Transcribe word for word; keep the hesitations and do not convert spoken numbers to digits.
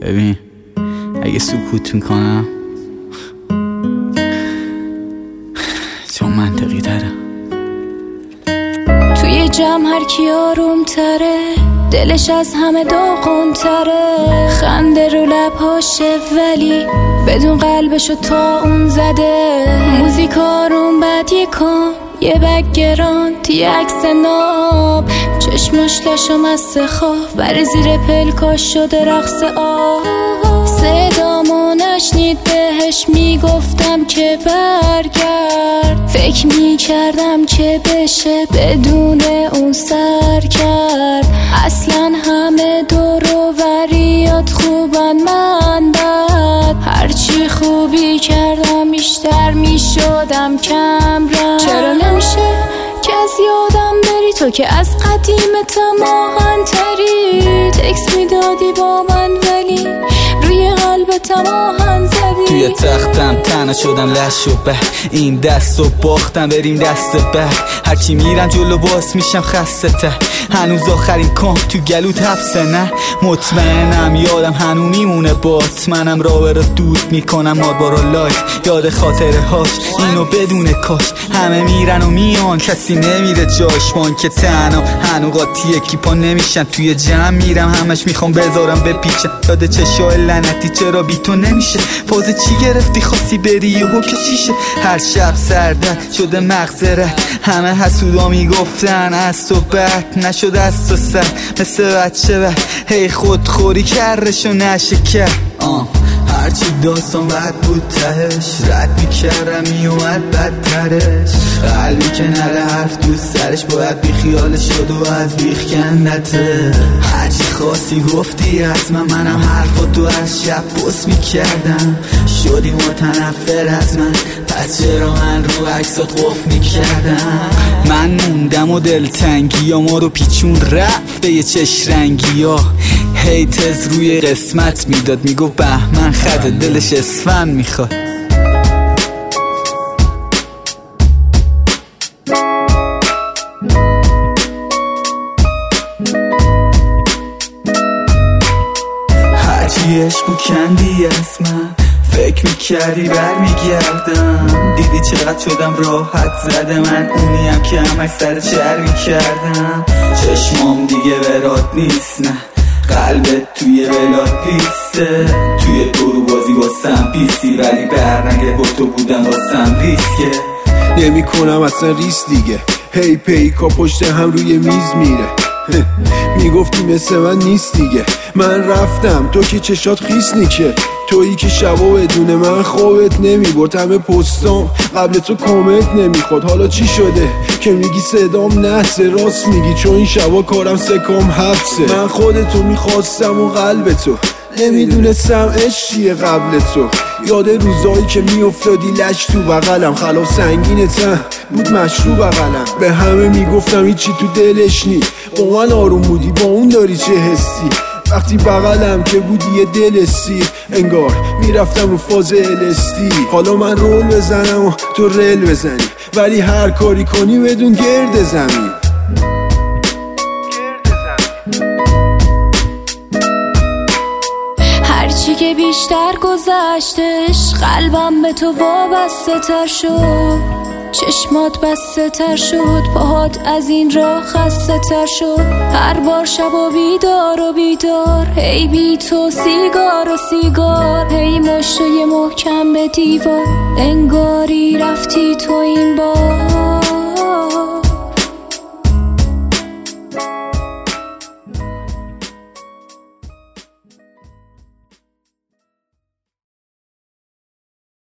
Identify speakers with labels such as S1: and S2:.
S1: ببین اگه سکوت میکنم چون منطقی تره.
S2: توی جمع هر کی آروم تره، دلش از همه داغون تره. خنده رو لبهاشه ولی بدون قلبشو تا اون زده. موزیک آروم بعد یکم یه بگران توی عکس ناب. چشمش لاشو مست خواب بر زیر پلکاش شده رقص آب. صدامو نشنید بهش میگفتم که برگرد. فکر میکردم که بشه بدون اون سر کرد. اصلا همه دور و وریات خوبن من بد. هرچی خوبی کردم بیشتر میشدم کم رنگ. چرا نمیشه که از یادم بری تو که از قدیمتم آهن تری. تکس میدادی با من ولی روی قلبتم آهن زدی.
S1: توی تختم تنها شدم لش و به این دست و باختم بریم دست بعد. هرچی میرم جلو باس میشم خسته ته. هنوز آخرین کام تو گلوت حبسه نه. مطمئنم یادم هنو میمونه بات. منم راه رو دود میکنم ماربارا لایت. یاد خاطره هاش اینو بدون کاش. همه میرن و میان کسی نمیره جاش. وان که تنها هنو قاطی یکی پا نمیشن. توی جمع میرم همش میخوام بذارم بپیچم. یاد چشای لعنتی چرا بی تو نمیشه. فاز چی گرفتی خواستی بری یهو که چیشه. هر شب سردرد شده مغزرت. همه حسودا میگفتن از تو بد نشد از تو سر مثل بچه بد. هی خودخوری کرشو نشه کرد. آه هرچی داستان بد بود تهش. رد میکردم میومد بدترش. قلبی که نره حرف دوست سرش باید بی خیالش شد و از بیخ کندته. هرچی خواستی گفتی از من. منم حرفاتو از شب بس میکردم. شدی متنفر از من پس چرا من رو عکسات قف میکردم. من موندم و دلتنگی ها ما رو پیچون رفته یه چش رنگی ها. هیتز روی قسمت میداد میگو بهمن خط دلش اسفن میخواد. هرچی عشق کندی از من فکر میکردی برمیگردم. دیدی چقدر شدم راحت زده من. اونیم که همش سر چرمی کردم. چشمام دیگه برات نیست نه. قلبت توی ولات پیسته. توی دورو بازی واسم پیستی ولی برنگه با تو بودم واسم ریسکه.
S3: نمی کنم اصلا ریس دیگه. هی پیکا پشت هم روی میز میره. میگفتی مثل من نیست دیگه. من رفتم تو که چشات خیس نیکه. تویی که شبا بدون من خوابت نمیبرد. همه پستام قبل تو کامنت نمیخواد. حالا چی شده که میگی صدام نحسه؟ راست میگی چون این شبا کارم سکام حبسه. من خودتو میخواستم و قلب تو نمیدونستم عشق چیه قبل تو. یاد روزایی که میافتادی لش تو بغلم. خلاف سنگینتم بود مشروع بغلم. به همه میگفتم هیچی تو دلش نی. با من آروم بودی با اون داری چه حسی. وقتی بغلم که بودی یه دل سیر. انگار میرفتم رو فاز الستی. حالا من رول بزنم و تو رل بزنی ولی هر کاری کنی بدون گرد زمین.
S2: هرچی که بیشتر گذشتش قلبم به تو وابسته تر شد. چشمات بسته تر شد پاهات از این راه خسته تر شد. هر بار شب و بیدار و بیدار. هی بی تو سیگار و سیگار. هی مشت و یه محکم به دیوار. انگاری رفتی تو این بار.